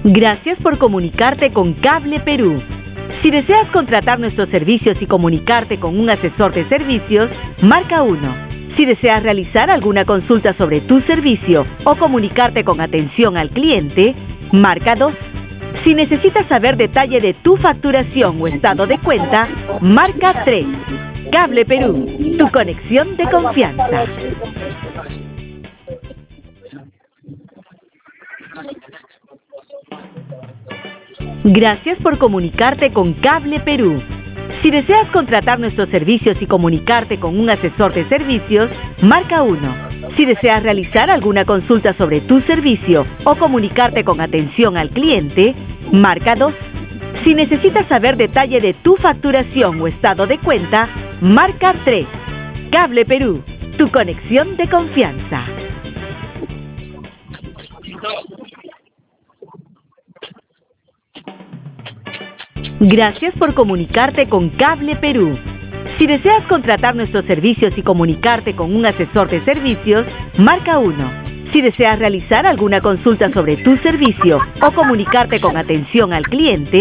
Gracias por comunicarte con Cable Perú. Si deseas contratar nuestros servicios y comunicarte con un asesor de servicios, marca 1. Si deseas realizar alguna consulta sobre tu servicio o comunicarte con atención al cliente, marca 2. Si necesitas saber detalle de tu facturación o estado de cuenta, marca 3. Cable Perú, tu conexión de confianza. Gracias por comunicarte con Cable Perú. Si deseas contratar nuestros servicios y comunicarte con un asesor de servicios, marca 1. Si deseas realizar alguna consulta sobre tu servicio o comunicarte con atención al cliente, marca 2. Si necesitas saber detalle de tu facturación o estado de cuenta, marca 3. Cable Perú, tu conexión de confianza. Gracias por comunicarte con Cable Perú. Si deseas contratar nuestros servicios y comunicarte con un asesor de servicios, marca 1. Si deseas realizar alguna consulta sobre tu servicio o comunicarte con atención al cliente,